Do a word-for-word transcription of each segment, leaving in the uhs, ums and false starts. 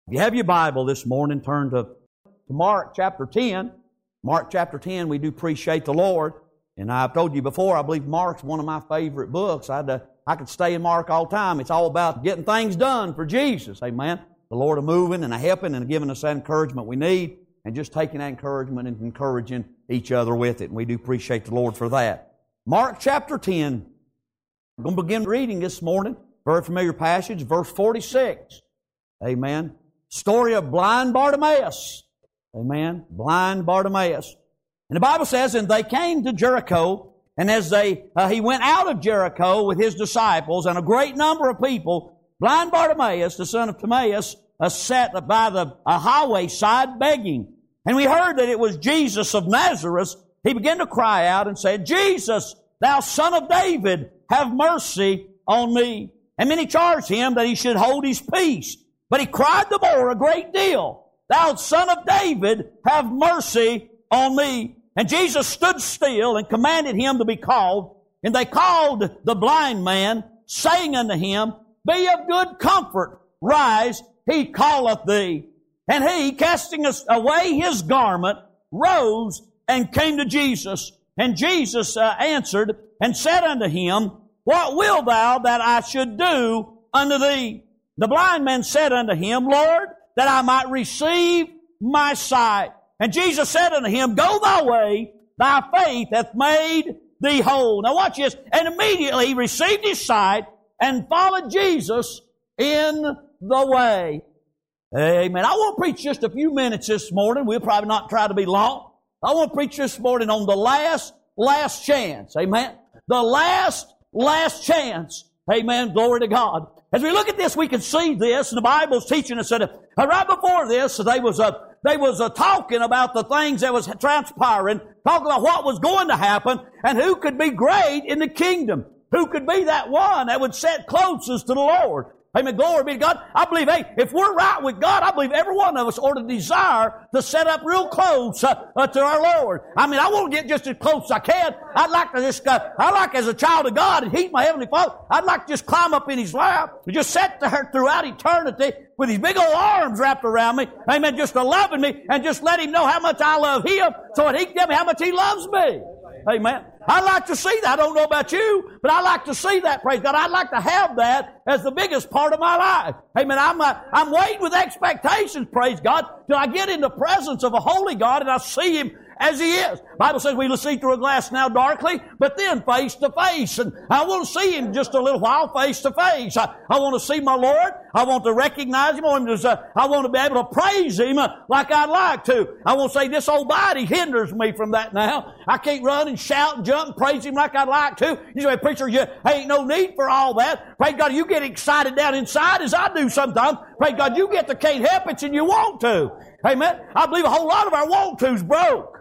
If you have your Bible this morning, turn to, to Mark chapter ten. Mark chapter ten, we do appreciate the Lord. And I've told you before, I believe Mark's one of my favorite books. I'd, uh, I could stay in Mark all the time. It's all about getting things done for Jesus. Amen. The Lord a moving and a helping and giving us that encouragement we need, and just taking that encouragement and encouraging each other with it. And we do appreciate the Lord for that. Mark chapter ten. We're going to begin reading this morning. Very familiar passage, verse forty-six. Amen. Story of blind Bartimaeus. Amen. Blind Bartimaeus. And the Bible says, and they came to Jericho, and as they uh, he went out of Jericho with his disciples and a great number of people, blind Bartimaeus, the son of Timaeus, uh, sat by the uh, highway side begging. And we heard that it was Jesus of Nazareth. He began to cry out and said, Jesus, thou son of David, have mercy on me. And many charged him that he should hold his peace. But he cried the more a great deal, thou son of David, have mercy on me. And Jesus stood still and commanded him to be called. And they called the blind man, saying unto him, Be of good comfort, rise, he calleth thee. And he, casting away his garment, rose and came to Jesus. And Jesus uh, answered and said unto him, What wilt thou that I should do unto thee? The blind man said unto him, Lord, that I might receive my sight. And Jesus said unto him, Go thy way, thy faith hath made thee whole. Now watch this. And immediately he received his sight and followed Jesus in the way. Amen. I want to preach just a few minutes this morning. We'll probably not try to be long. I want to preach this morning on the last, last chance. Amen. The last, last chance. Amen. Glory to God. As we look at this, we can see this, and the Bible's teaching us that uh, right before this, they was uh, they was uh, talking about the things that was transpiring, talking about what was going to happen, and who could be great in the kingdom, who could be that one that would sit closest to the Lord. Amen. Glory be to God. I believe, hey, if we're right with God, I believe every one of us ought to desire to set up real close uh, uh, to our Lord. I mean, I want to get just as close as I can. I'd like to just, uh, I like as a child of God and He's my Heavenly Father, I'd like to just climb up in His lap and just sit there throughout eternity with His big old arms wrapped around me. Amen. Just to loving me and just let Him know how much I love Him so that He can tell me how much He loves me. Amen. I like to see that. I don't know about you, but I like to see that, praise God. I'd like to have that as the biggest part of my life. Amen. I'm, uh, I'm waiting with expectations, praise God, till I get in the presence of a holy God and I see Him as He is. The Bible says we will see through a glass now darkly, but then face to face. And I want to see Him just a little while face to face. I, I want to see my Lord. I want to recognize Him. I want to, uh, I want to be able to praise Him uh, like I'd like to. I want to say this old body hinders me from that now. I can't run and shout and jump and praise Him like I'd like to. You say, preacher, you ain't no need for all that. Praise God, you get excited down inside as I do sometimes. Praise God, you get to can't help it and you want to. Amen. I believe a whole lot of our want to's broke.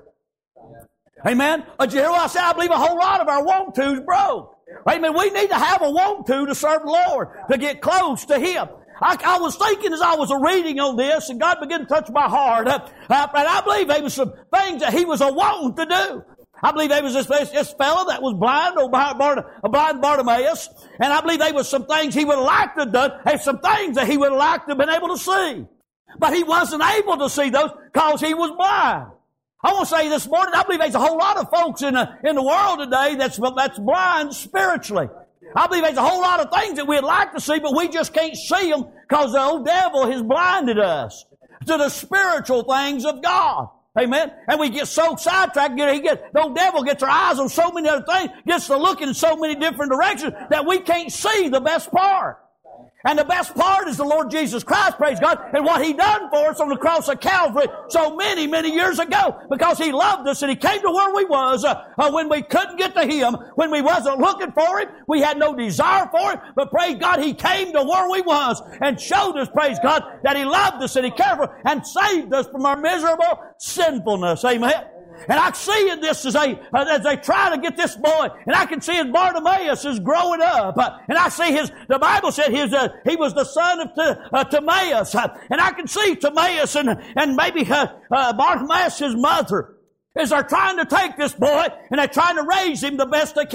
Amen. Did you hear what I said? I believe a whole lot of our want to's broke. Amen. We need to have a want to to serve the Lord, to get close to Him. I, I was thinking as I was reading on this, and God began to touch my heart. Uh, uh, and I believe there was some things that He was a wanting to do. I believe there was this, this fellow that was blind, old Bart, blind Bartimaeus, and I believe there was some things he would have liked to have done, and some things that he would have liked to have been able to see. But he wasn't able to see those because he was blind. I want to say this morning, I believe there's a whole lot of folks in the, in the world today that's, that's blind spiritually. I believe there's a whole lot of things that we'd like to see, but we just can't see them because the old devil has blinded us to the spiritual things of God. Amen. And we get so sidetracked, he get, the old devil gets our eyes on so many other things, gets to looking in so many different directions that we can't see the best part. And the best part is the Lord Jesus Christ, praise God, and what He done for us on the cross of Calvary so many, many years ago, because He loved us and He came to where we was uh, uh, when we couldn't get to Him, when we wasn't looking for Him, we had no desire for Him, but praise God, He came to where we was and showed us, praise God, that He loved us and He cared for us and saved us from our miserable sinfulness. Amen. And I see in this as they, uh, as they try to get this boy, and I can see as Bartimaeus is growing up, uh, and I see his, the Bible said his, uh, he was the son of T- uh, Timaeus, uh, and I can see Timaeus and, and maybe uh, uh, Bartimaeus, his mother, as they're trying to take this boy, and they're trying to raise him the best they can.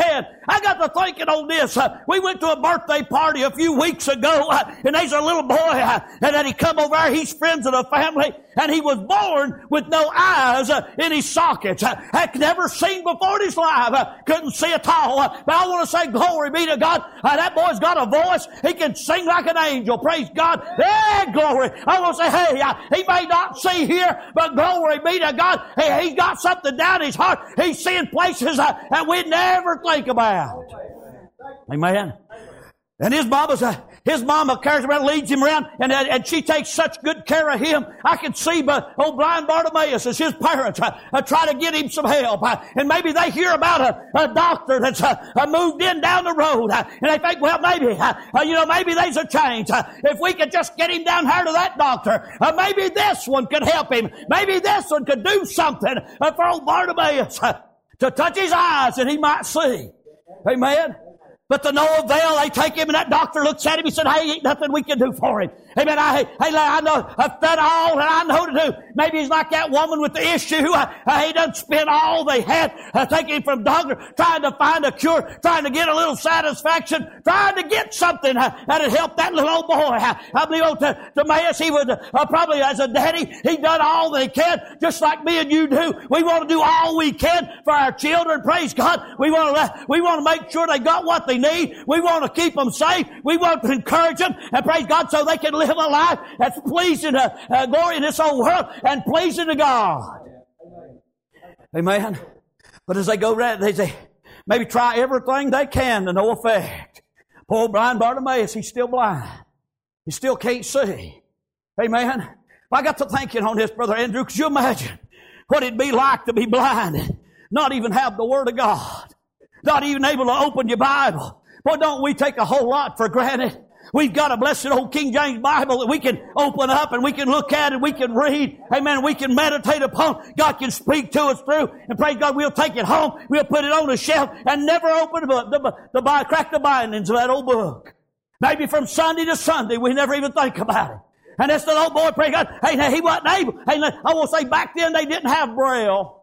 I got to thinking on this. Uh, we went to a birthday party a few weeks ago, uh, and there's a little boy, uh, and then he come over there. He's friends of the family, and he was born with no eyes uh, in his sockets. Uh, had never seen before in his life. Uh, couldn't see at all. Uh, but I want to say, glory be to God. Uh, that boy's got a voice. He can sing like an angel. Praise God. Hey, glory. I want to say, hey, uh, he may not see here, but glory be to God. Hey, he's got something down his heart. He's seeing places uh, that we'd never think about. Amen. And his mama's uh, his mama carries him around, leads him around, and, uh, and she takes such good care of him. I can see but old blind Bartimaeus as his parents uh, uh, try to get him some help. Uh, and maybe they hear about a, a doctor that's uh, uh, moved in down the road. Uh, and they think, well, maybe, uh, uh, you know, maybe there's a change. Uh, if we could just get him down here to that doctor, uh, maybe this one could help him. Maybe this one could do something uh, for old Bartimaeus uh, to touch his eyes and he might see. Amen. But to no avail, they take him and that doctor looks at him. He said, hey, ain't nothing we can do for him. Amen. I, hey, I know, I've done all that I know to do. Maybe he's like that woman with the issue. Uh, uh, he done spent all they had, uh, taking him from doctor, trying to find a cure, trying to get a little satisfaction, trying to get something uh, that'd help that little old boy. Uh, I believe old T- Timaeus, he would uh, probably as a daddy, he done all they can, just like me and you do. We want to do all we can for our children. Praise God. We want to, uh, we want to make sure they got what they need. We want to keep them safe. We want to encourage them, and praise God, so they can live a life that's pleasing to uh, glory in this old world and pleasing to God. Amen. But as they go around, they say, maybe try everything they can to no effect. Poor blind Bartimaeus, he's still blind. He still can't see. Amen. I got to thinking on this, Brother Andrew. Could you imagine what it'd be like to be blind and not even have the Word of God? Not even able to open your Bible. Boy, don't we take a whole lot for granted? We've got a blessed old King James Bible that we can open up and we can look at and we can read. Amen. We can meditate upon. God can speak to us through. And praise God, we'll take it home. We'll put it on the shelf and never open the book, the, the, the, crack the bindings of that old book. Maybe from Sunday to Sunday, we never even think about it. And this little old boy, praise God, hey, he wasn't able. Hey, I will say back then they didn't have Braille.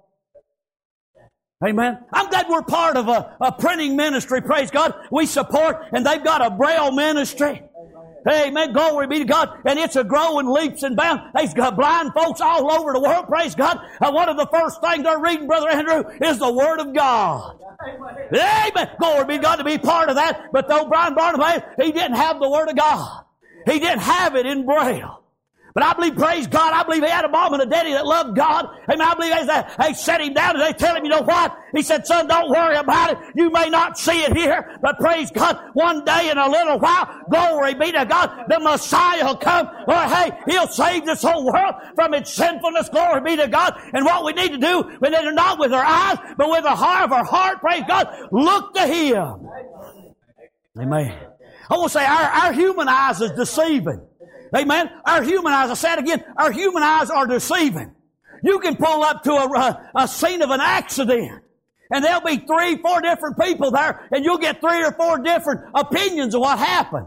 Amen. I'm glad we're part of a, a printing ministry, praise God. We support, and they've got a Braille ministry. Amen. Glory be to God. And it's a growing leaps and bounds. They've got blind folks all over the world, praise God. And one of the first things they're reading, Brother Andrew, is the Word of God. Amen. Glory be to God to be part of that. But though Brian Barnabas, he didn't have the Word of God. He didn't have it in Braille. But I believe, praise God, I believe he had a mom and a daddy that loved God. Amen. I believe they, they set him down and they tell him, you know what? He said, son, don't worry about it. You may not see it here, but praise God, one day in a little while, glory be to God, the Messiah will come. Or hey, he'll save this whole world from its sinfulness. Glory be to God. And what we need to do, when they're not with our eyes, but with the heart of our heart, praise God, look to him. Amen. I want to say our, our human eyes is deceiving. Amen. Our human eyes, I said again, our human eyes are deceiving. You can pull up to a, a scene of an accident, and there'll be three, four different people there, and you'll get three or four different opinions of what happened.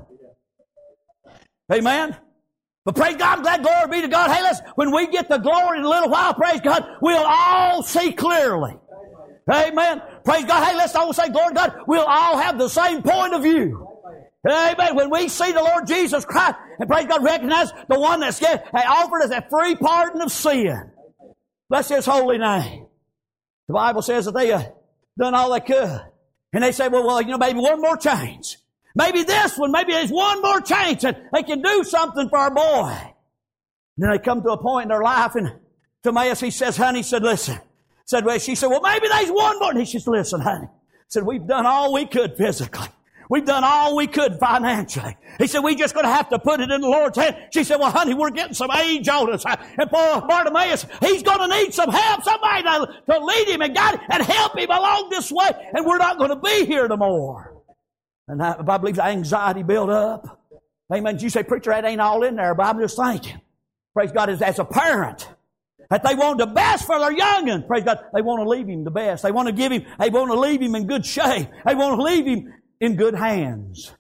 Amen. But praise God, I'm glad, glory be to God. Hey, listen, when we get the glory in a little while, praise God, we'll all see clearly. Amen. Praise God. Hey, listen, I will say, glory to God, we'll all have the same point of view. Amen. When we see the Lord Jesus Christ, and praise God, recognize the one that's offered us a free pardon of sin. Bless His holy name. The Bible says that they uh, done all they could. And they say, well, well, you know, maybe one more change. Maybe this one, maybe there's one more change and they can do something for our boy. And then they come to a point in their life, and Timaeus, he says, honey, he said, listen. Said, well, she said, well, maybe there's one more. And he says, listen, honey. He said, we've done all we could physically. We've done all we could financially. He said, we're just going to have to put it in the Lord's hand. She said, well, honey, we're getting some age on us. And poor Bartimaeus, he's going to need some help, somebody to, to lead him and guide him and help him along this way. And we're not going to be here no more. And I, I believe the anxiety built up. Amen. You say, preacher, that ain't all in there, but I'm just thinking. Praise God, as, as a parent, that they want the best for their young'un. Praise God, they want to leave him the best. They want to give him, they want to leave him in good shape. They want to leave him in good hands.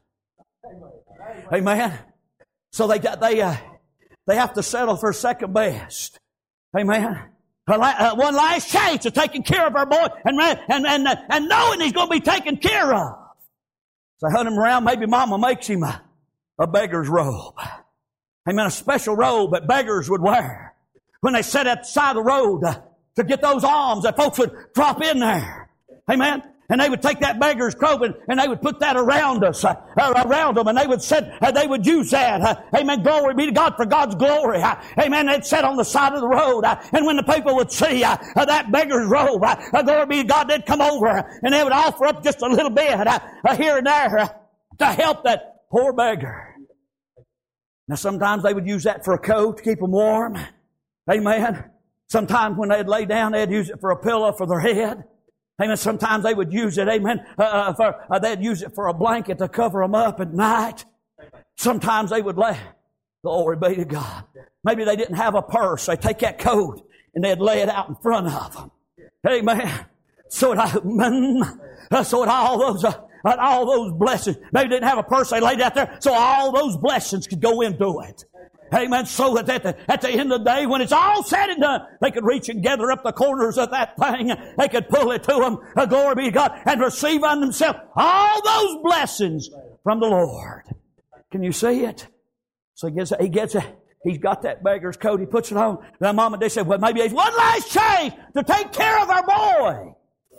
Amen. So they got they uh, they have to settle for second best. Amen. Uh, one last chance of taking care of our boy and, and, and, and knowing he's going to be taken care of. So I hunt him around. Maybe Mama makes him a, a beggar's robe. Amen. A special robe that beggars would wear when they sat at the side of the road uh, to get those alms that folks would drop in there. Amen. And they would take that beggar's robe and, and they would put that around us, uh, around them, and they would sit, uh, they would use that. Uh, amen. Glory be to God for God's glory. Uh, amen. They'd sit on the side of the road, uh, and when the people would see uh, uh, that beggar's robe, uh, uh, glory be to God, they'd come over uh, and they would offer up just a little bit uh, uh, here and there uh, to help that poor beggar. Now, sometimes they would use that for a coat to keep them warm. Amen. Sometimes when they'd lay down, they'd use it for a pillow for their head. Amen. Sometimes they would use it, amen, uh, for, uh, they'd use it for a blanket to cover them up at night. Sometimes they would lay, glory be to God. Maybe they didn't have a purse. They'd take that coat and they'd lay it out in front of them. Amen. So it, uh, so it all those, uh, all those blessings. Maybe they didn't have a purse. They laid it out there so all those blessings could go into it. Amen. So that at the, at the end of the day, when it's all said and done, they could reach and gather up the corners of that thing. They could pull it to them, uh, glory be to God, and receive unto themselves all those blessings from the Lord. Can you see it? So he gets, he gets a, he's got that beggar's coat. He puts it on. Then Mom and Dad said, well, maybe it's one last chance to take care of our boy.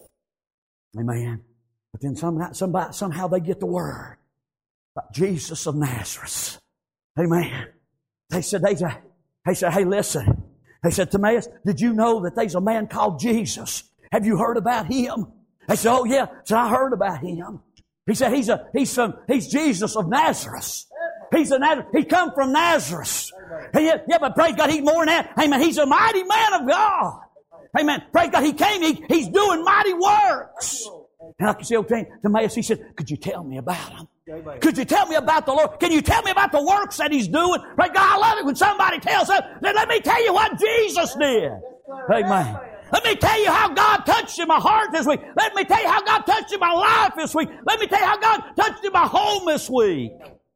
Amen. But then somehow, somebody, somehow they get the word about Jesus of Nazareth. Amen. They said, they said, they said, hey, listen. They said, Timaeus, did you know that there's a man called Jesus? Have you heard about him? They said, oh yeah. So I heard about him. He said, he's a, he's some, he's Jesus of Nazareth. He's a Nazareth. He come from Nazareth. He, yeah, but praise God, he's more than that. Amen. He's a mighty man of God. Amen. Praise God, he came, he, he's doing mighty works. And I can see old Timaeus, he said, could you tell me about him? Could you tell me about the Lord? Can you tell me about the works that he's doing? Praise God, I love it when somebody tells us, let me tell you what Jesus did. Amen. Let me tell you how God touched in my heart this week. Let me tell you how God touched in my life this week. Let me tell you how God touched in my home this week.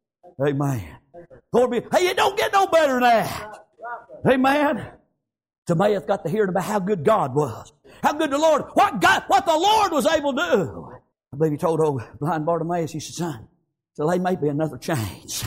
Amen. Glory be. Hey, you don't get no better than that. Amen. Timaeus got to hearing about how good God was. How good the Lord, what God, what the Lord was able to do. I believe he told old blind Bartimaeus, he said, son, so there may be another change.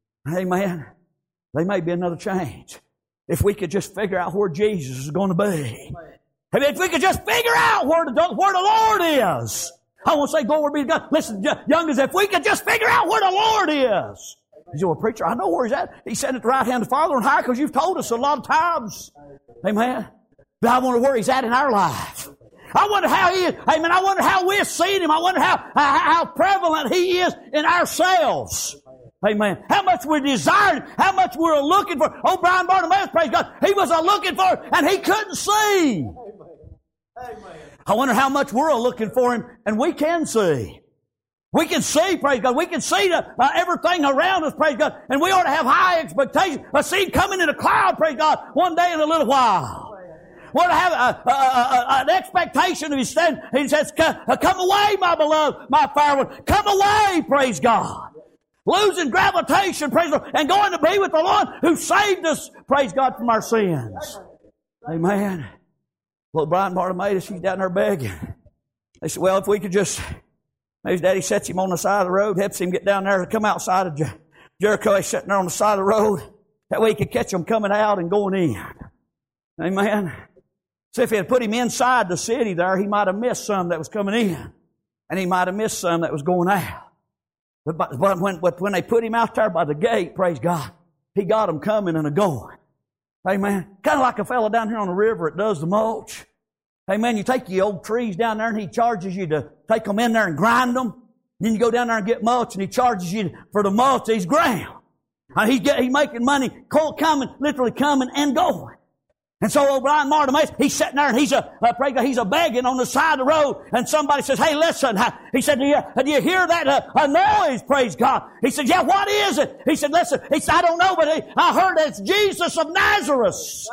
Amen. There may be another change. If we could just figure out where Jesus is going to be. I mean, if we could just figure out where the, where the Lord is. I won't say glory be to God. Listen, youngers, if we could just figure out where the Lord is. You say, well, preacher, I know where he's at. He's sitting at the right hand of the Father on high because you've told us a lot of times. Amen. But I wonder where he's at in our life. I wonder how he is. Amen. I wonder how we've seen him. I wonder how, how, how prevalent he is in ourselves. Amen. How much we desire him. How much we're looking for. Oh, Brian Bartimaeus, praise God. He was a looking for him and he couldn't see. Amen. I wonder how much we're looking for him and we can see. We can see, praise God. We can see the, uh, everything around us, praise God. And we ought to have high expectations. I see him coming in a cloud, praise God, one day in a little while. We ought to have a, a, a, an expectation of his stand. He says, come away, my beloved, my fair one. Come away, praise God. Losing gravitation, praise God, and going to be with the Lord who saved us, praise God, from our sins. Amen. Well, Brian Bartimaeus, he's down there begging. They said, well, if we could just... His daddy sets him on the side of the road, helps him get down there to come outside of Jer- Jericho. He's sitting there on the side of the road. That way he could catch them coming out and going in. Amen. So if he had put him inside the city there, he might have missed some that was coming in. And he might have missed some that was going out. But, but, when, but when they put him out there by the gate, praise God, he got them coming and a going. Amen. Kind of like a fellow down here on the river that does the mulch. Amen. You take your old trees down there and he charges you to take them in there and grind them. Then you go down there and get mulch and he charges you for the mulch he's ground. And he's, get, he's making money coming, literally coming and going. And so old Brian Bartimaeus, he's sitting there and he's a, uh, pray God, he's a begging on the side of the road. And somebody says, hey, listen. He said, do you, do you hear that uh, a noise? Praise God. He said, yeah, what is it? He said, listen. He said, I don't know, but he, I heard it's Jesus of Nazareth.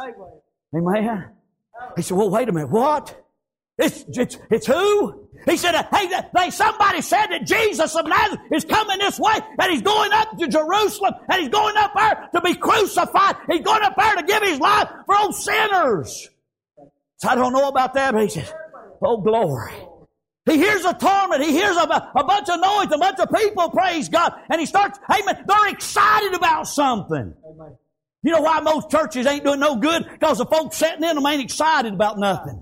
Amen. He said, well, wait a minute, what? It's, it's, it's who? He said, hey, they, somebody said that Jesus of Nazareth is coming this way and he's going up to Jerusalem and he's going up there to be crucified. He's going up there to give his life for old sinners. So I don't know about that, but he says, oh, glory. He hears a torment. He hears a, a bunch of noise, a bunch of people, praise God. And he starts, amen, they're excited about something. Amen. You know why most churches ain't doing no good? Because the folks sitting in them ain't excited about nothing.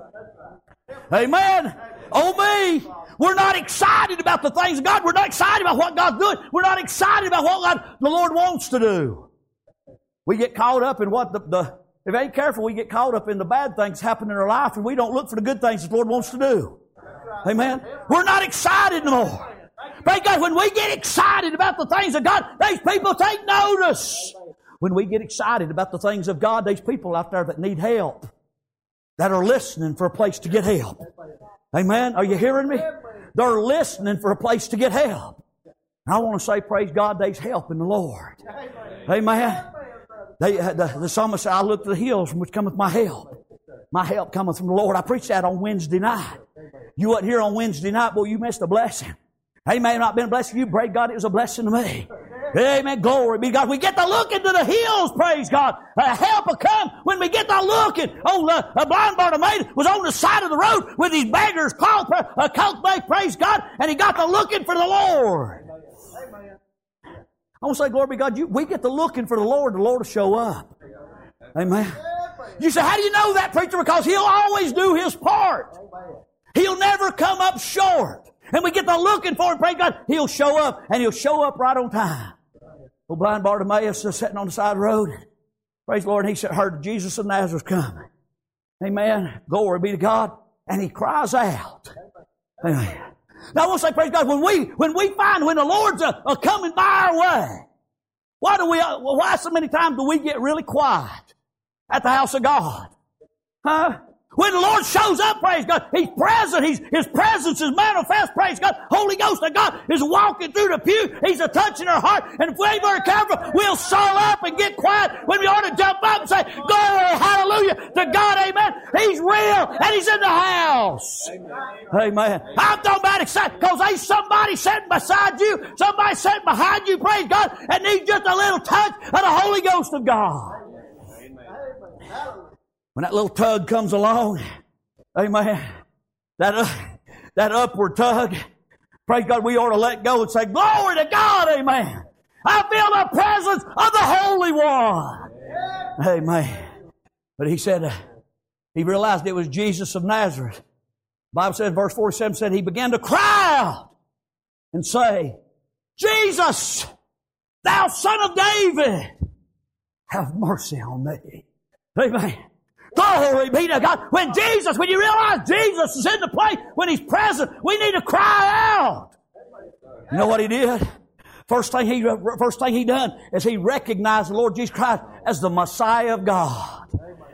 Amen. Oh me. We're not excited about the things of God. We're not excited about what God's doing. We're not excited about what God, the Lord wants to do. We get caught up in what the, the if we ain't careful, we get caught up in the bad things happening in our life, and we don't look for the good things that the Lord wants to do. Amen. We're not excited no more. Thank God, when we get excited about the things of God, these people take notice. When we get excited about the things of God, there's people out there that need help, that are listening for a place to get help. Amen. Are you hearing me? They're listening for a place to get help. And I want to say, praise God, there's help in the Lord. Amen. They, the, the psalmist said, I look to the hills from which cometh my help. My help cometh from the Lord. I preached that on Wednesday night. You wasn't here on Wednesday night, boy, you missed a blessing. Hey, may have not been a blessing to you. Praise God, it was a blessing to me. Amen. Glory be to God. We get to look into the hills, praise God. Uh, help will come when we get to looking. Oh, uh, a blind Bartimaeus was on the side of the road with these beggars called a uh, coat bag, praise God, and he got to looking for the Lord. I want to say, glory be to God, you, we get to looking for the Lord, the Lord will show up. Amen. You say, how do you know that, preacher? Because He'll always do His part. He'll never come up short. And we get to looking for Him, praise God, He'll show up, and He'll show up right on time. Well, blind Bartimaeus was sitting on the side of the road. Praise the Lord, and he said, heard Jesus of Nazareth coming. Amen. Glory be to God. And he cries out. Amen. Now I want to say, praise God, when we when we find when the Lord's a, a coming by our way, why do we? Why so many times do we get really quiet at the house of God? Huh? When the Lord shows up, praise God, He's present. He's, His presence is manifest, praise God. Holy Ghost of God is walking through the pew. He's a touching our heart. And if we ain't very careful, we'll soul up and get quiet when we ought to jump up and say, glory, hallelujah to God, amen. He's real and He's in the house. Amen. Amen. I'm talking about excited because there's somebody sitting beside you, somebody sitting behind you, praise God, and needs just a little touch of the Holy Ghost of God. Amen. When that little tug comes along, amen, that, uh, that upward tug, praise God, we ought to let go and say, glory to God, amen. I feel the presence of the Holy One. Amen. But he said, uh, he realized it was Jesus of Nazareth. The Bible says, verse forty-seven said, he began to cry out and say, Jesus, thou Son of David, have mercy on me. Amen. Glory be to God. When Jesus, when you realize Jesus is in the place, when He's present, we need to cry out. You know what He did? First thing He, first thing He done is He recognized the Lord Jesus Christ as the Messiah of God.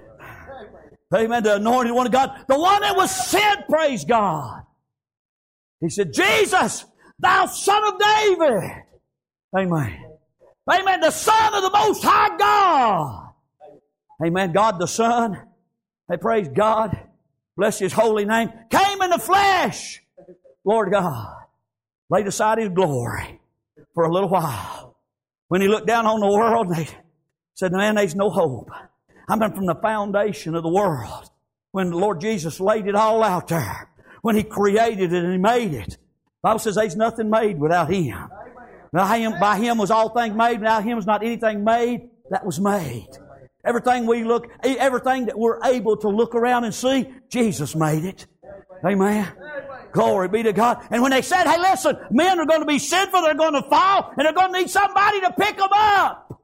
Amen. The anointed one of God. The one that was sent, praise God. He said, Jesus, thou Son of David. Amen. Amen. The Son of the Most High God. Amen. God the Son. Hey, praise God. Bless His holy name. Came in the flesh. Lord God. Laid aside His glory for a little while. When He looked down on the world, and He said, man, there's no hope. I mean, from the foundation of the world. When the Lord Jesus laid it all out there. When He created it and He made it. The Bible says there's nothing made without Him. Now, him, by Him was all things made. Without Him was not anything made that was made. Everything we look, everything that we're able to look around and see, Jesus made it. Amen. Glory be to God. And when they said, hey, listen, men are going to be sinful, they're going to fall, and they're going to need somebody to pick them up.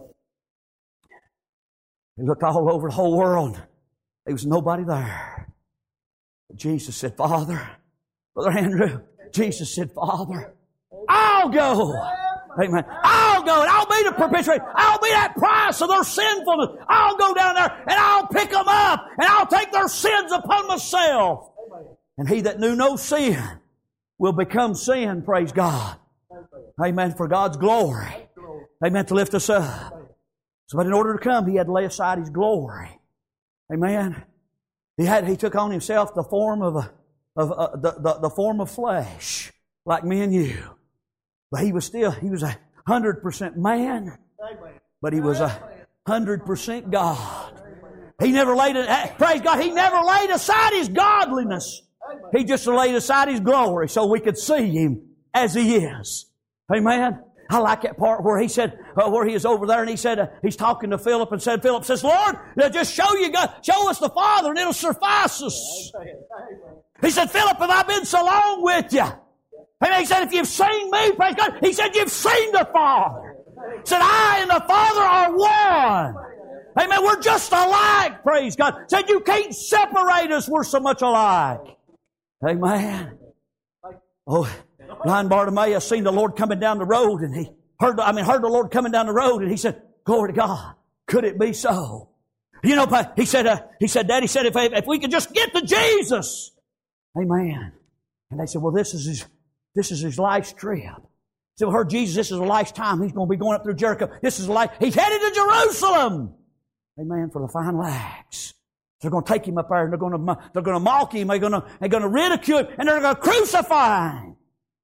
They looked all over the whole world. There was nobody there. But Jesus said, Father, Brother Andrew, Jesus said, Father, I'll go. Amen. I'll go and I'll be the propitiation. I'll be that price of their sinfulness. I'll go down there and I'll pick them up and I'll take their sins upon myself. And he that knew no sin will become sin, praise God. Amen. For God's glory. Amen. To lift us up. So, but in order to come, He had to lay aside His glory. Amen. He had, He took on Himself the form of a, of a, the, the, the form of flesh, like me and you. But He was still, He was a hundred percent man, but He was a hundred percent God. He never laid it, praise God, He never laid aside His godliness. He just laid aside His glory so we could see Him as He is. Amen. I like that part where He said, uh, where He is over there and He said, uh, He's talking to Philip and said, Philip says, Lord, just show you God, show us the Father and it'll suffice us. He said, Philip, have I been so long with you? And he said, if you've seen me, praise God, He said, you've seen the Father. He said, I and the Father are one. Amen. We're just alike, praise God. He said, you can't separate us. We're so much alike. Amen. Oh, blind Bartimaeus seen the Lord coming down the road and he heard, I mean, heard the Lord coming down the road and he said, glory to God. Could it be so? You know, he said, uh, he said, Daddy said, if, if we could just get to Jesus. Amen. And they said, well, this is his, this is his life's trip. So we heard Jesus, this is a lifetime. He's going to be going up through Jericho. This is a life. He's headed to Jerusalem. Amen. For the final acts. They're going to take Him up there and they're going to, they're going to mock Him. They're going to, they're going to ridicule Him and they're going to crucify Him.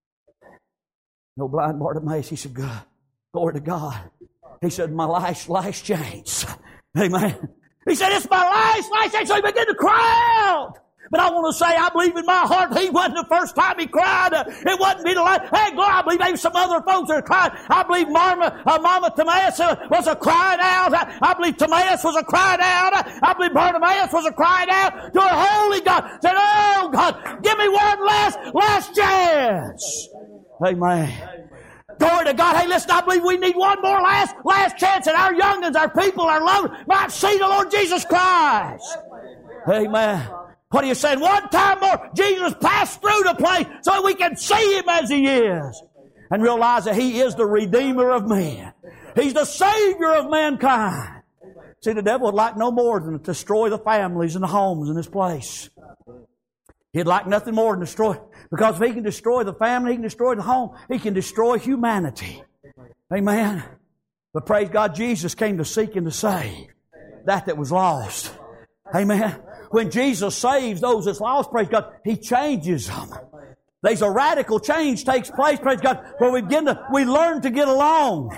No, blind Bartimaeus, he said, God, glory to God. He said, my life's, life's chance. Amen. He said, it's my life's, life's chance. So he began to cry out. But I want to say, I believe in my heart, he wasn't the first time he cried. Uh, it wasn't me the last. Hey, glory, I believe maybe some other folks that cried. I believe Mama, uh, Mama Timaeus uh, was a crying out. I, I believe Timaeus was a crying out. I, I believe Bartimaeus was a crying out to a holy God. Said, oh, God, give me one last, last chance. Amen. Glory to God. Hey, listen, I believe we need one more last, last chance that our young'uns, our people, our loved ones might see the Lord Jesus Christ. Amen. What are you saying? One time more, Jesus passed through the place so we can see Him as He is and realize that He is the Redeemer of men. He's the Savior of mankind. See, the devil would like no more than to destroy the families and the homes in this place. He'd like nothing more than destroy, because if he can destroy the family, he can destroy the home, he can destroy humanity. Amen. But praise God, Jesus came to seek and to save that that was lost. Amen. When Jesus saves those that's lost, praise God, He changes them. There's a radical change takes place, praise God, where we begin to, we learn to get along.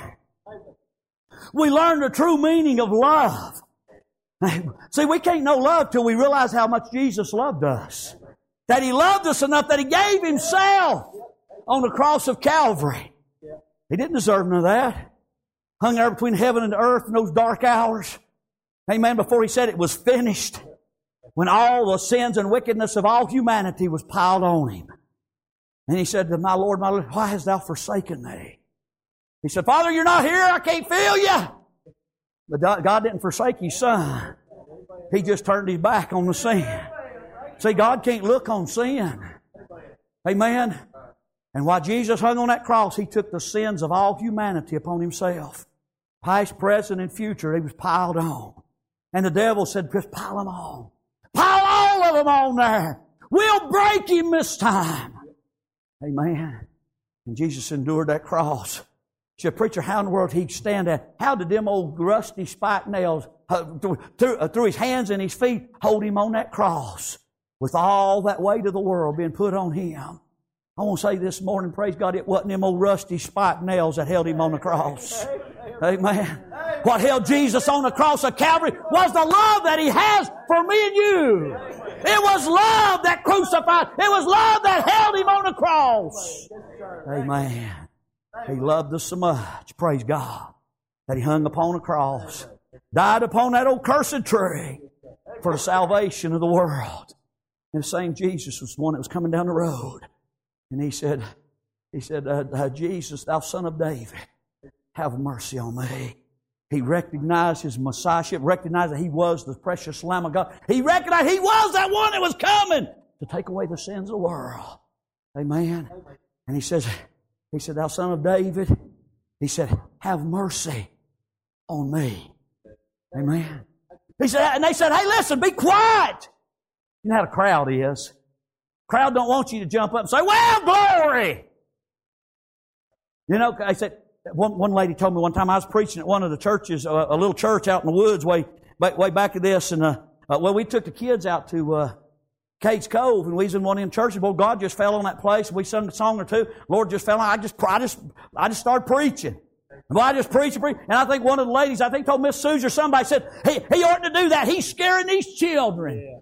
We learn the true meaning of love. See, we can't know love till we realize how much Jesus loved us. That He loved us enough that He gave Himself on the cross of Calvary. He didn't deserve none of that. Hung there between heaven and earth in those dark hours. Amen. Before He said it was finished. When all the sins and wickedness of all humanity was piled on Him. And He said to my Lord, my Lord, why hast Thou forsaken me? He said, Father, You're not here. I can't feel You. But God didn't forsake His Son. He just turned His back on the sin. See, God can't look on sin. Amen. And while Jesus hung on that cross, He took the sins of all humanity upon Himself. Past, present, and future, He was piled on. And the devil said, just pile them on. Pile all of them on there. We'll break Him this time. Amen. And Jesus endured that cross. He said, preacher, how in the world He'd stand there? How did them old rusty spike nails uh, through, through, uh, through His hands and His feet hold Him on that cross with all that weight of the world being put on Him? I want to say this morning, praise God, it wasn't them old rusty spike nails that held Him on the cross. Amen. What held Jesus on the cross of Calvary was the love that He has for me and you. It was love that crucified. It was love that held Him on the cross. Amen. He loved us so much, praise God, that He hung upon a cross, died upon that old cursed tree for the salvation of the world. And the same Jesus was the one that was coming down the road. And He said, He said, uh, uh, Jesus, Thou Son of David, have mercy on me. He recognized His Messiahship, recognized that He was the precious Lamb of God. He recognized He was that one that was coming to take away the sins of the world. Amen. And He says, He said, Thou Son of David, He said, have mercy on me. Amen. He said, and they said, hey, listen, be quiet. You know how the crowd is. Crowd don't want you to jump up and say, well, glory. You know, I said, One, one lady told me one time I was preaching at one of the churches, uh, a little church out in the woods way, way back of this, and uh, uh, well, we took the kids out to uh, Cates Cove, and we was in one of them churches. Well, God just fell on that place. We sung a song or two. Lord just fell on. I just, I just, I just started preaching. Well, I just preach and preach. And I think one of the ladies, I think told Miss Susan or somebody said, he, he ought to do that. He's scaring these children.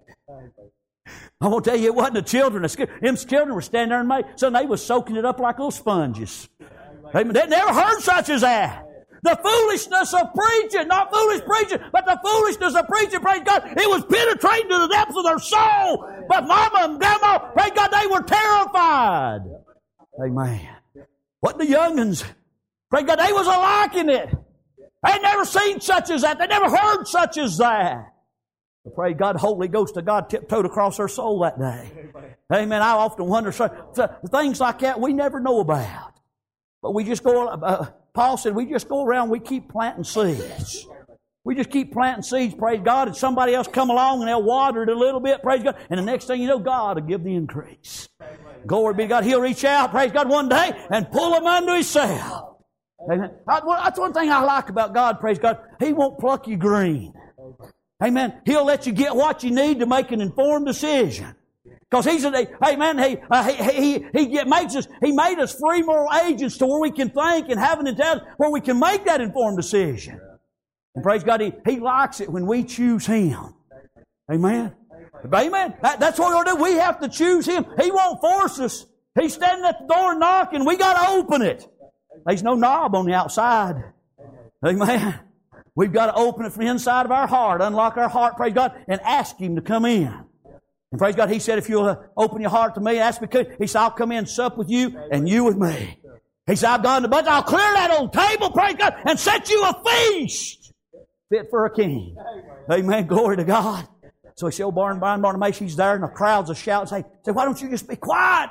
I'm going to tell you, it wasn't the children. Them children were standing there and made, so they was soaking it up like little sponges. They, they never heard such as that. The foolishness of preaching, not foolish preaching, but the foolishness of preaching, praise God, it was penetrating to the depths of their soul. But Mama and Grandma, praise God, they were terrified. Amen. What the young'uns, praise God, they was liking it. They never seen such as that. They never heard such as that. But praise God, Holy Ghost of God tiptoed across their soul that day. Amen. I often wonder, so, so, things like that we never know about. But we just go, uh, Paul said, we just go around, we keep planting seeds. We just keep planting seeds, praise God, and somebody else come along and they'll water it a little bit, praise God, and the next thing you know, God will give the increase. Glory be to God. He'll reach out, praise God, one day and pull them unto Himself. Amen. That's one thing I like about God, praise God. He won't pluck you green. Amen. He'll let you get what you need to make an informed decision. Because He's a, hey man, he, uh, he, he, he, he makes us, He made us free moral agents to where we can think and have an intelligence, where we can make that informed decision. And praise God, He, he likes it when we choose Him. Amen. Amen. That, that's what we're going to do. We have to choose Him. He won't force us. He's standing at the door knocking. We got to open it. There's no knob on the outside. Amen. We've got to open it from the inside of our heart, unlock our heart, praise God, and ask Him to come in. And praise God, He said, if you'll uh, open your heart to me and ask me, He said, I'll come in and sup with you and you with me. He said, I've gone to bunch, I'll clear that old table, praise God, and set you a feast fit for a king. Amen. Glory to God. So he said, oh, Barn, Brian Bartimaeus, he's there, and the crowds will shout and say, say, why don't you just be quiet?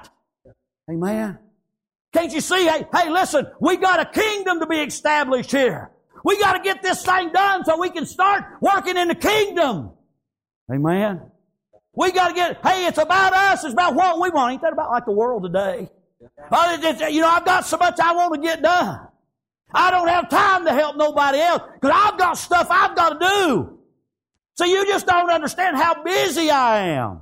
Amen. Can't you see? Hey, hey, listen, we got a kingdom to be established here. We got to get this thing done so we can start working in the kingdom. Amen. We got to get, hey, it's about us. It's about what we want. Ain't that about like the world today? Uh, it's, it's, you know, I've got so much I want to get done. I don't have time to help nobody else because I've got stuff I've got to do. So you just don't understand how busy I am.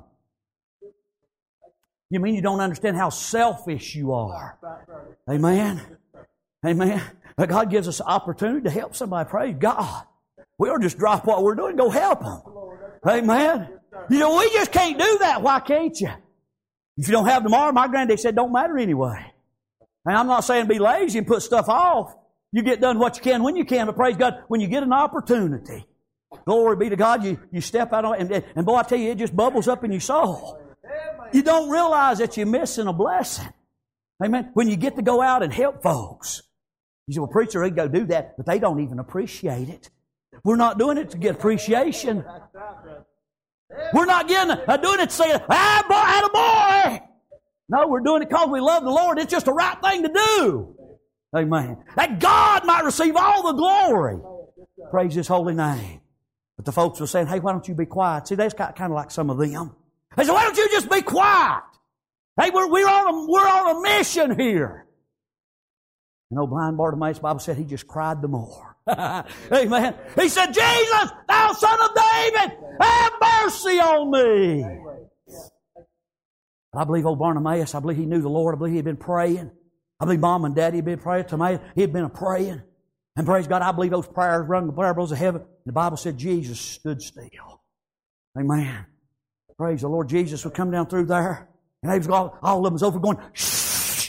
You mean you don't understand how selfish you are? Amen. Amen. But God gives us an opportunity to help somebody. Praise God. We'll just drop what we're doing and go help them. Amen. You know, we just can't do that. Why can't you? If you don't have tomorrow, my granddad said, don't matter anyway. And I'm not saying be lazy and put stuff off. You get done what you can when you can, but praise God, when you get an opportunity, glory be to God, you, you step out on it, and, and boy, I tell you, it just bubbles up in your soul. You don't realize that you're missing a blessing. Amen. When you get to go out and help folks. You say, well, preacher, they go do that, but they don't even appreciate it. We're not doing it to get appreciation. We're not getting, uh, doing it to say, ah, boy, attaboy. No, we're doing it because we love the Lord. It's just the right thing to do. Amen. That God might receive all the glory. Praise His holy name. But the folks were saying, hey, why don't you be quiet? See, that's kind of like some of them. They said, why don't you just be quiet? Hey, we're, we're, on, a, we're on a mission here. And old blind Bartimaeus, the Bible said he just cried the more. Amen. He said, Jesus, thou son of David, have mercy on me. I believe old Bartimaeus, I believe he knew the Lord. I believe he had been praying. I believe Mom and Daddy had been praying. Timaeus, he had been praying. And praise God, I believe those prayers rung the parables of heaven. The Bible said Jesus stood still. Amen. Praise the Lord. Jesus would come down through there. And they was all, all of them was over going, shh,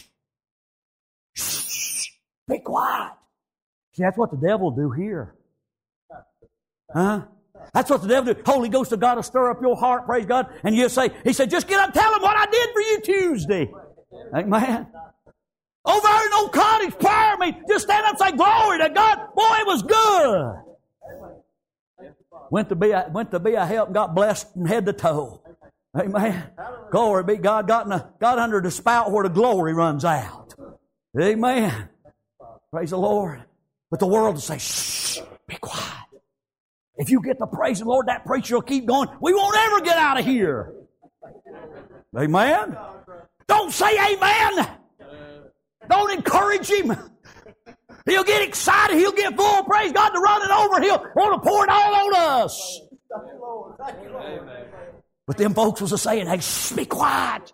shh, be quiet. See, that's what the devil will do here. Huh? That's what the devil do. Holy Ghost of God will stir up your heart, praise God. And you'll say, He said, just get up and tell them what I did for you Tuesday. Amen. Over there in old cottage prayer meeting, just stand up and say, glory to God. Boy, it was good. Went to be a, went to be a help and got blessed from head to toe. Amen. Glory be God. Got, in a, got under the spout where the glory runs out. Amen. Praise the Lord. But the world will say, shh, be quiet. If you get to praise the Lord, that preacher will keep going. We won't ever get out of here. Amen. Don't say amen. Don't encourage him. He'll get excited. He'll get full. Praise God to run it over. He'll want to pour it all on us. But them folks was saying, hey, shh, be quiet.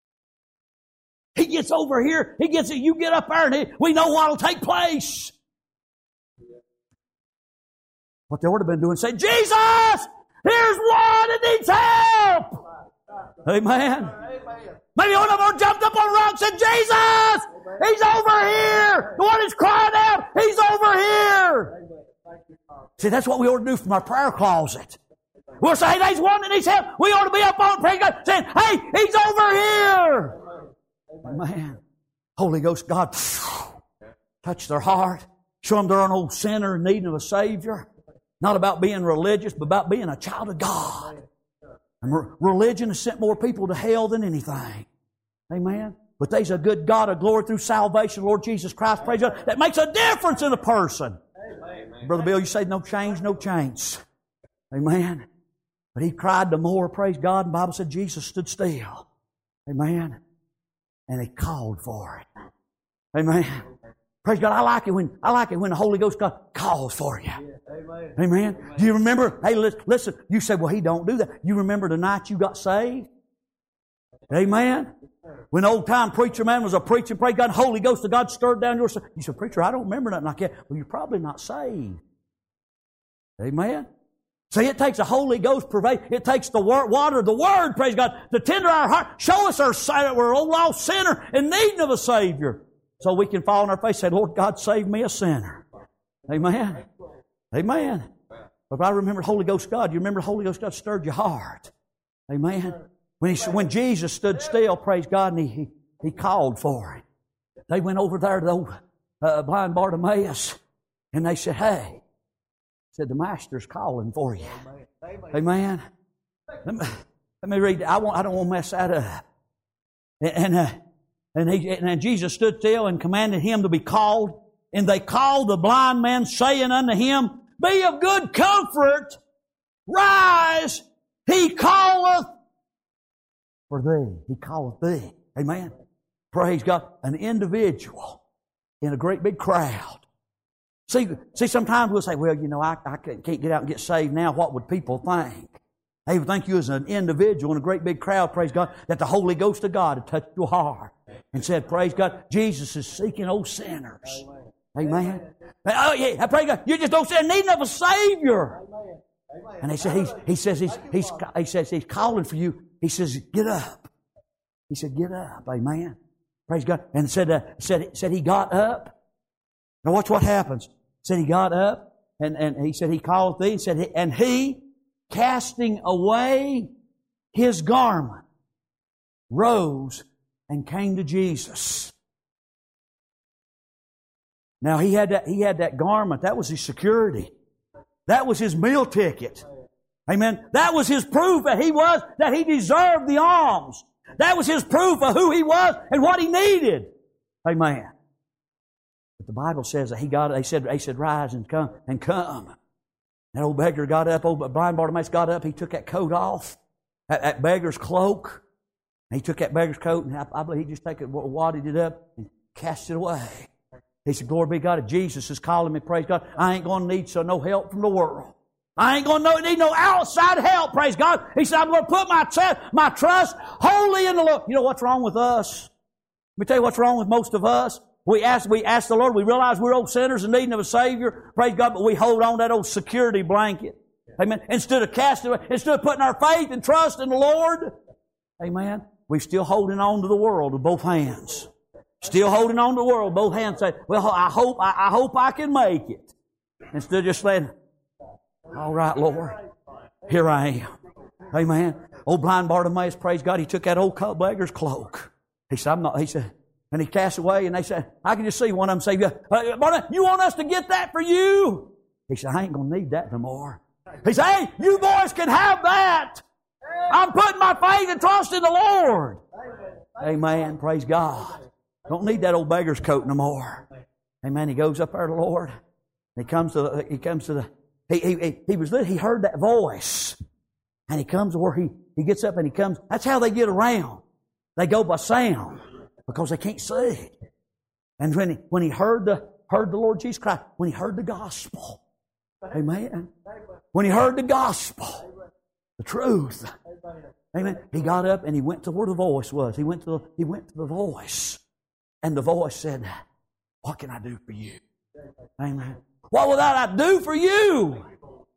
He gets over here. He gets it. You get up there and he, we know what will take place. what they would have been doing, say, Jesus, here's one that needs help. Amen. Maybe one of them jumped up on a rock and said, Jesus, he's over here. The one that's crying out, he's over here. See, that's what we ought to do from our prayer closet. We'll say, hey, there's one that needs help. We ought to be up on prayer God saying, hey, he's over here. Man, Holy Ghost, God, touch their heart. Show them they're an old sinner in need of a Savior. Not about being religious, but about being a child of God. And re- religion has sent more people to hell than anything. Amen. But there's a good God of glory through salvation, Lord Jesus Christ, praise God, that makes a difference in a person. Amen. Brother Bill, you say no change, no change. Amen. But he cried the more, praise God, and the Bible said Jesus stood still. Amen. And he called for it. Amen. Praise God. I like it when I like it when the Holy Ghost God calls for you. Amen. Amen. Do you remember? Hey, listen. You say, "Well, He don't do that." You remember the night you got saved? Amen. When the old time preacher man was a preaching, praise God, the Holy Ghost of God stirred down your soul. You said, "Preacher, I don't remember nothing like that." Well, you're probably not saved. Amen. See, it takes the Holy Ghost pervade. It takes the word, water, the Word, praise God, to tender our heart. Show us our that we're an old lost sinner in need of a Savior. So we can fall on our face and say, Lord God, save me a sinner. Amen. Amen. But if I remember Holy Ghost God, you remember Holy Ghost God stirred your heart. Amen. When, he, when Jesus stood still, praise God, and he, he, he called for him. They went over there to the old, uh, blind Bartimaeus, and they said, hey, said the Master's calling for you. Amen. Let me, let me read. I, won't, I don't want to mess that up. And, and uh, And, he, and Jesus stood still and commanded him to be called. And they called the blind man, saying unto him, Be of good comfort, rise, he calleth for thee. He calleth thee. Amen. Praise God. An individual in a great big crowd. See, see sometimes we'll say, well, you know, I, I can't get out and get saved now. What would people think? They would think you as an individual in a great big crowd, praise God, that the Holy Ghost of God had touched your heart and said, praise God, Jesus is seeking old sinners. Amen. Amen. Oh, yeah, I pray God, you just don't say need of a Savior. Amen. And they said, he's, he says he's, he's, he says he's calling for you. He says, get up. He said, get up. Amen. Praise God. And said, uh, said, said he got up. Now watch what happens. Said he got up, and, and he said he called thee, and said, and he, casting away his garment, rose and came to Jesus. Now he had that, he had that garment. That was his security. That was his meal ticket. Amen. That was his proof that he was, that he deserved the alms. That was his proof of who he was and what he needed. Amen. But the Bible says that he got, they said, they said, rise and come, and come. That old beggar got up, old blind Bartimaeus got up, he took that coat off, that, that beggar's cloak. And he took that beggar's coat, and I, I believe he just took it, wadded it up, and cast it away. He said, glory be to God, if Jesus is calling me, praise God, I ain't going to need so no help from the world. I ain't going to need no outside help, praise God. He said, I'm going to put my, t- my trust wholly in the Lord. You know what's wrong with us? Let me tell you what's wrong with most of us. We ask, we ask the Lord, we realize we're old sinners in need of a Savior, praise God, but we hold on to that old security blanket. Amen. Instead of casting away, instead of putting our faith and trust in the Lord, amen, we're still holding on to the world with both hands. Still holding on to the world, both hands say, well, I hope, I, I hope I can make it. Instead of just saying, all right, Lord, here I am. Amen. Old blind Bartimaeus, praise God, he took that old beggar's cloak. He said, I'm not, he said, and he cast away, and they said, I can just see one of them say, you want us to get that for you? He said, I ain't going to need that no more. He said, hey, you boys can have that. I'm putting my faith and trust in the Lord. Amen. Praise God. Don't need that old beggar's coat no more. Amen. He goes up there to the Lord. He comes to the, he comes to the, he, he, he was, he heard that voice. And he comes to where he, he gets up and he comes. That's how they get around. They go by sound. Because they can't see. And when he, when he heard the, heard the Lord Jesus Christ, when he heard the gospel, amen, when he heard the gospel, the truth, amen, he got up and he went to where the voice was. He went to the, he went to the voice. And the voice said, what can I do for you? Amen. What will that I do for you?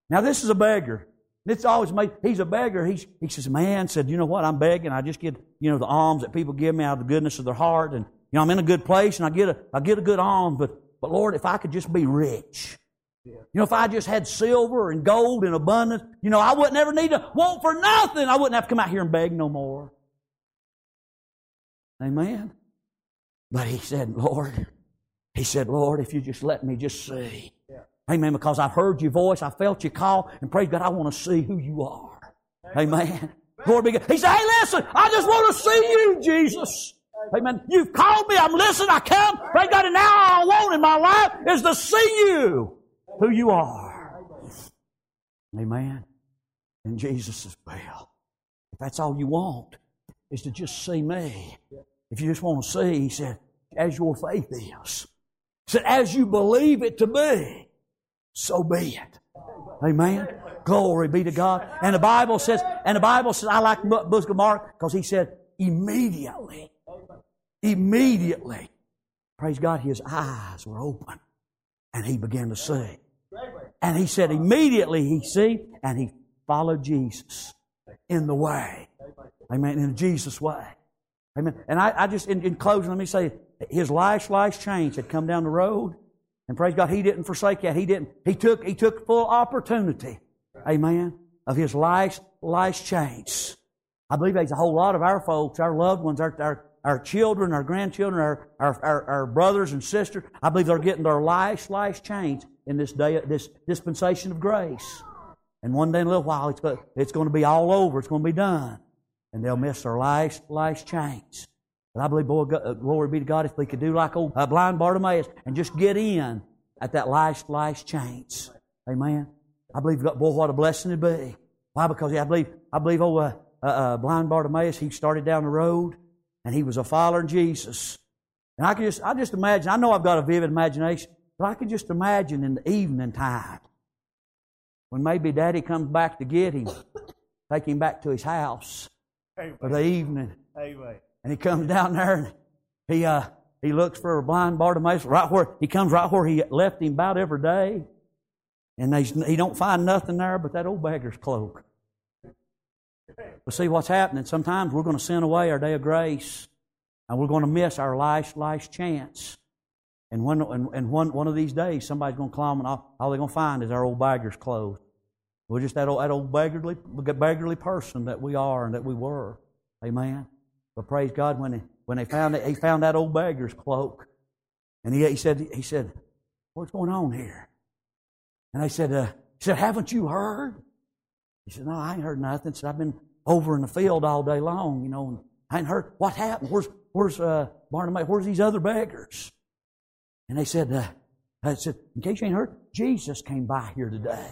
Now this is a beggar. It's always made, he's a beggar. He's, he says, man, said, you know what, I'm begging. I just get, you know, the alms that people give me out of the goodness of their heart. And, you know, I'm in a good place and I get a, I get a good alms. But, but Lord, if I could just be rich. Yeah. You know, if I just had silver and gold in abundance, you know, I wouldn't ever need to want for nothing. I wouldn't have to come out here and beg no more. Amen. But he said, Lord, he said, Lord, if you just let me just see. Yeah. Amen. Because I've heard your voice, I felt you call, and praise God, I want to see who you are. Amen. Amen. Glory be God. He said, hey, listen, I just want to see you, Jesus. Amen. You've called me, I'm listening, I come. Praise God, and now all I want in my life is to see you, who you are. Amen. And Jesus says, well, if that's all you want, is to just see me. If you just want to see, he said, as your faith is. He said, as you believe it to be, so be it. Amen. Glory be to God. And the Bible says, and the Bible says, I like the book of Mark because he said, immediately, immediately, praise God, his eyes were open and he began to see. And he said, immediately he see, and he followed Jesus in the way. Amen. In Jesus' way. Amen. And I, I just, in, in closing, let me say, his life's life's change had come down the road. And praise God, he didn't forsake that. He didn't. He took, he took full opportunity, amen, of his life's, life's change. I believe there's a whole lot of our folks, our loved ones, our, our, our children, our grandchildren, our, our, our, our brothers and sisters, I believe they're getting their life's, life's change in this day, this dispensation of grace. And one day in a little while, it's, it's going to be all over. It's going to be done. And they'll miss their life's, life's change. But I believe, boy, glory be to God, if we could do like old uh, blind Bartimaeus and just get in at that life's, life's change. Amen. I believe, boy, what a blessing it'd be. Why? Because I believe, I believe, oh, uh, uh, uh, blind Bartimaeus, he started down the road and he was a follower of Jesus. And I could just, I just imagine, I know I've got a vivid imagination, but I could just imagine in the evening time when maybe Daddy comes back to get him, take him back to his house Amen. For the evening. Amen. And he comes down there and he uh, he looks for a blind Bartimaeus right where he comes right where he left him about every day, and he don't find nothing there but that old beggar's cloak. But see what's happening. Sometimes we're going to sin away our day of grace, and we're going to miss our life's life's chance. And when and, and one one of these days, somebody's going to climb, and all, all they're going to find is our old beggar's clothes. We're just that old that old beggarly beggarly person that we are and that we were. Amen. But praise God, when he, when they found it, he found that old beggar's cloak, and he, he said, he said, what's going on here? And they said, uh, he said, haven't you heard? He said, no, I ain't heard nothing. He said, I've been over in the field all day long, you know, and I ain't heard what happened. Where's where's uh, Bartimaeus? Where's these other beggars? And they said, uh, I said, in case you ain't heard, Jesus came by here today.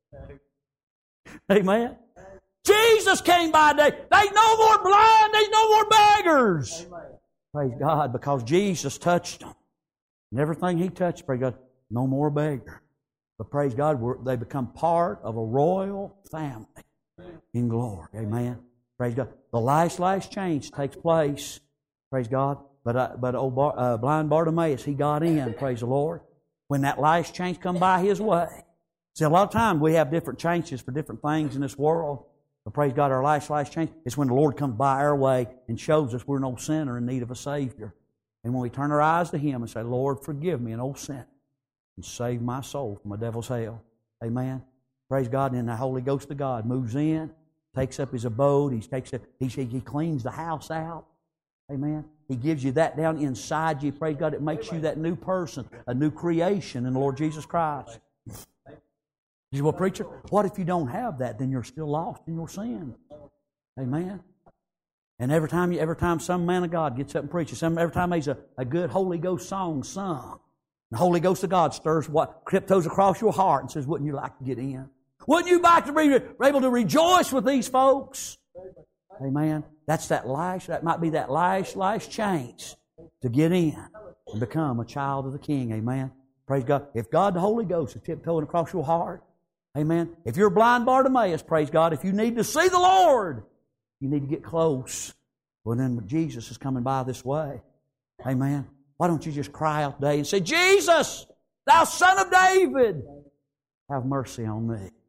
Amen. Jesus came by today. There's no more blind. There's no more beggars. Amen. Praise God, because Jesus touched them. And everything He touched, praise God, no more beggar. But praise God, we're, they become part of a royal family in glory. Amen. Praise God. The last, last change takes place. Praise God. But uh, but old Bar, uh, blind Bartimaeus, he got in. Praise the Lord. When that last change come by his way. See, a lot of times we have different changes for different things in this world. But praise God, our life's life's change is when the Lord comes by our way and shows us we're an old sinner in need of a Savior. And when we turn our eyes to Him and say, Lord, forgive me, an old sinner, and save my soul from a devil's hell. Amen. Praise God. And then the Holy Ghost of God moves in, takes up His abode. He takes it. He, he cleans the house out. Amen. He gives you that down inside you. Praise God. It makes you that new person, a new creation in the Lord Jesus Christ. You say, well, preacher, what if you don't have that? Then you're still lost in your sin. Amen. And every time, you, every time some man of God gets up and preaches, some, every time there's a, a good Holy Ghost song sung, the Holy Ghost of God stirs what tiptoes across your heart and says, wouldn't you like to get in? Wouldn't you like to be able to rejoice with these folks? Amen. That's that last, that might be that last, last chance to get in and become a child of the King. Amen. Praise God. If God the Holy Ghost is tiptoeing across your heart, amen. If you're blind Bartimaeus, praise God, if you need to see the Lord, you need to get close. Well, then Jesus is coming by this way. Amen. Why don't you just cry out today and say, Jesus, thou Son of David, have mercy on me.